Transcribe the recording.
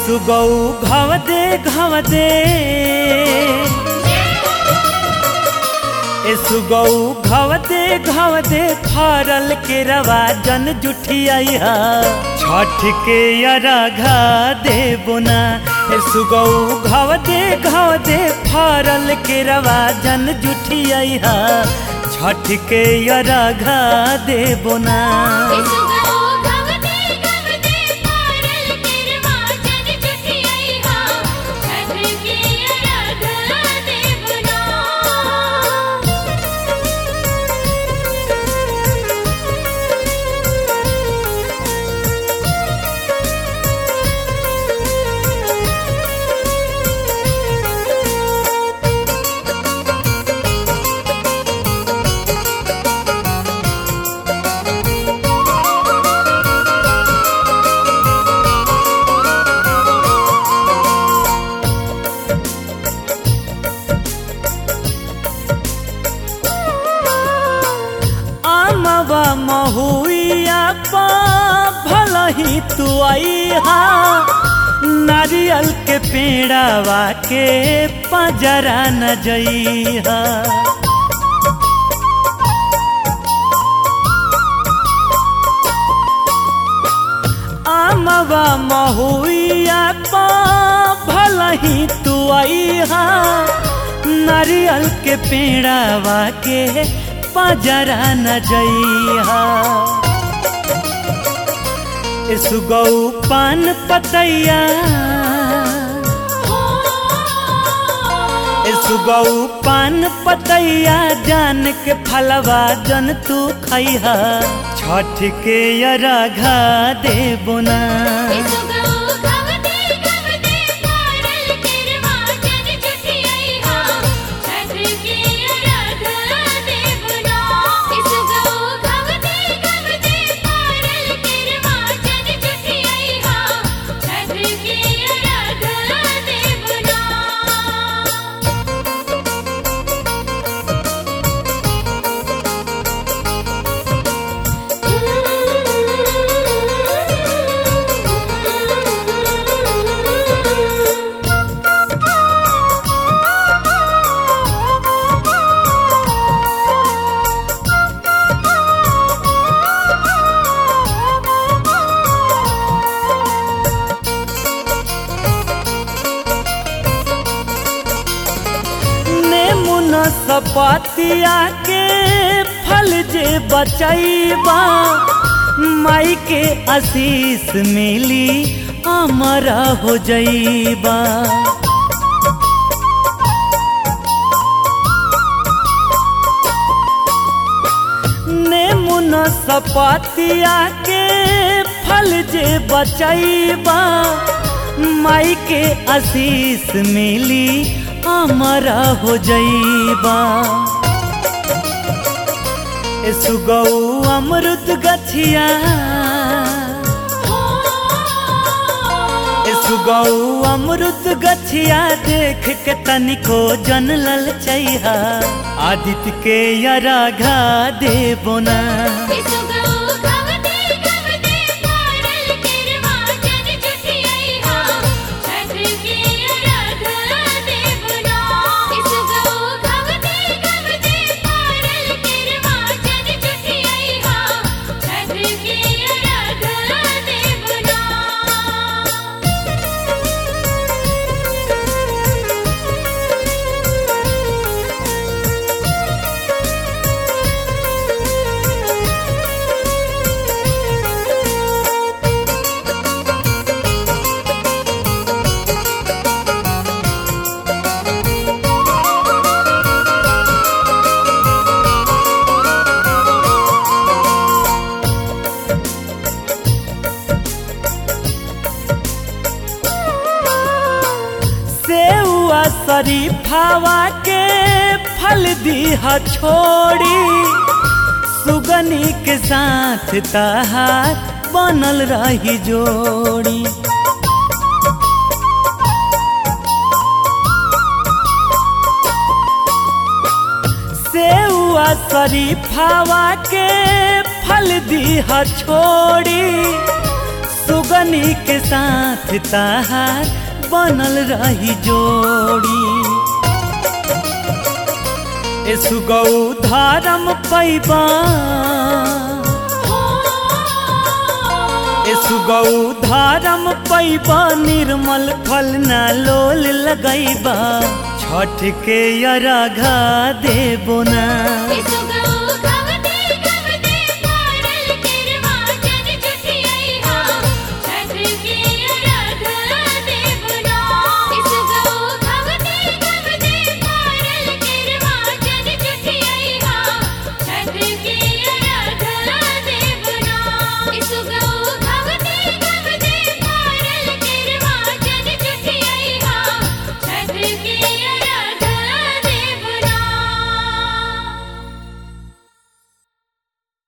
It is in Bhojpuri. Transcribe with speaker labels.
Speaker 1: सुगौ घवदे घवदे सुगौ घवदे घवदे फरल के रवा जन जुठिया छठ के अरघा देबुना। सुगौ घवदे घवदे फरल के रवा जन जुठिया छठ के अरघा देबुना। महुआ पा भला ही तू आईहा नारियल के पेड़ावा के पजरा न जइहा। आमवा महुआ पा भला ही तू आईहा नारियल के पेड़ावा के पजरा न जइहा। सुगौ पान पतैया सुगौ पान पतैया जान के फलवा जन तू खैहा छठ के अरघा देबुना। सपतिया के फल जे बचैबा माई के आशीष मिली अमर हो जइबा। नेमुना सपतिया के फल जे बचैबा माई के आशीष मिली अमर हो जइबा। सुगौ अमृत गछिया सुगौ अमृत गछिया देख के तनिको जन ललचैहा आदित्य के अरघा देबुना। शरीफावा के फल दीहा छोड़ी सुगनी के साथ तहार बनल रही जोड़ी। सेउआ शरीफावा के फल दीहा छोड़ी सुगनी के साथ ताहार बनल रही जोड़ी। ए सुगौ धर्म पैबा, ए सुगौ धर्म पैबा, निर्मल फल ना लोल लगैबा, छठ के अरघा देबो ना।